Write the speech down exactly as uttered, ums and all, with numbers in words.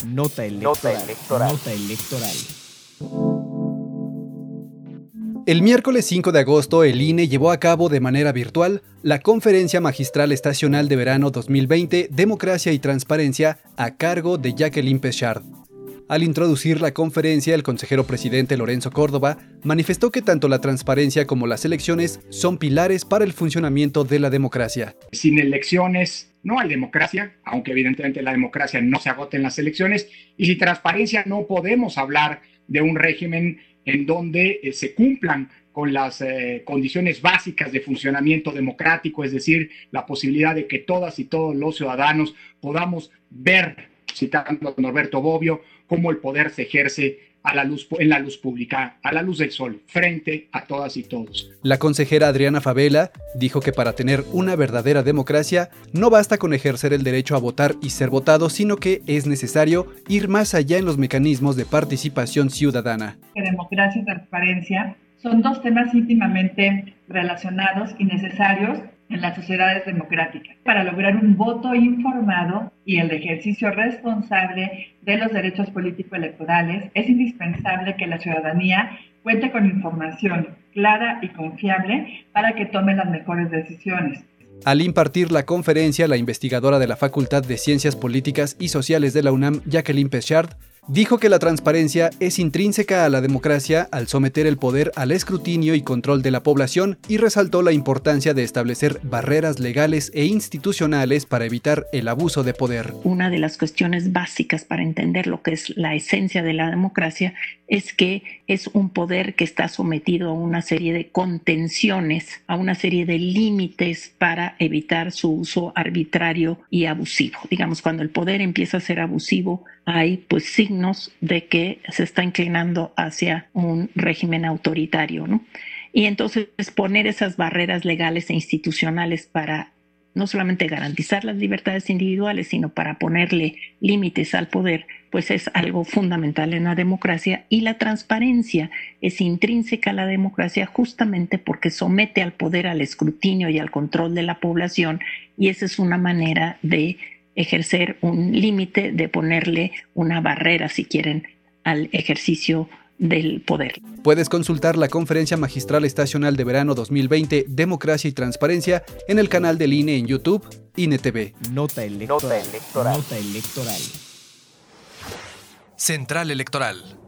Nota electoral. Nota electoral. Nota electoral. El miércoles cinco de agosto, el I N E llevó a cabo de manera virtual la Conferencia Magistral Estacional de Verano dos mil veinte, Democracia y Transparencia, a cargo de Jacqueline Pechard. Al introducir la conferencia, el consejero presidente Lorenzo Córdoba manifestó que tanto la transparencia como las elecciones son pilares para el funcionamiento de la democracia. Sin elecciones no hay democracia, aunque evidentemente la democracia no se agota en las elecciones, y sin transparencia no podemos hablar de un régimen en donde eh, se cumplan con las eh, condiciones básicas de funcionamiento democrático, es decir, la posibilidad de que todas y todos los ciudadanos podamos ver, citando a Norberto Bobbio, cómo el poder se ejerce a la luz, en la luz pública, a la luz del sol, frente a todas y todos. La consejera Adriana Fabela dijo que para tener una verdadera democracia no basta con ejercer el derecho a votar y ser votado, sino que es necesario ir más allá en los mecanismos de participación ciudadana. Democracia y transparencia son dos temas íntimamente relacionados y necesarios en las sociedades democráticas. Para lograr un voto informado y el ejercicio responsable de los derechos político-electorales, es indispensable que la ciudadanía cuente con información clara y confiable para que tome las mejores decisiones. Al impartir la conferencia, la investigadora de la Facultad de Ciencias Políticas y Sociales de la UNAM, Jacqueline Pechard, dijo que la transparencia es intrínseca a la democracia al someter el poder al escrutinio y control de la población, y resaltó la importancia de establecer barreras legales e institucionales para evitar el abuso de poder. Una de las cuestiones básicas para entender lo que es la esencia de la democracia es que es un poder que está sometido a una serie de contenciones, a una serie de límites para evitar su uso arbitrario y abusivo. Digamos, cuando el poder empieza a ser abusivo, hay pues signos de que se está inclinando hacia un régimen autoritario, ¿no? Y entonces poner esas barreras legales e institucionales para no solamente garantizar las libertades individuales, sino para ponerle límites al poder, pues es algo fundamental en la democracia. Y la transparencia es intrínseca a la democracia justamente porque somete al poder al escrutinio y al control de la población, y esa es una manera de ejercer un límite, de ponerle una barrera, si quieren, al ejercicio del poder. Puedes consultar la Conferencia Magistral Estacional de Verano dos mil veinte, Democracia y Transparencia, en el canal del I N E en YouTube, I N E T V. Nota electoral. Nota electoral. Nota electoral. Central Electoral.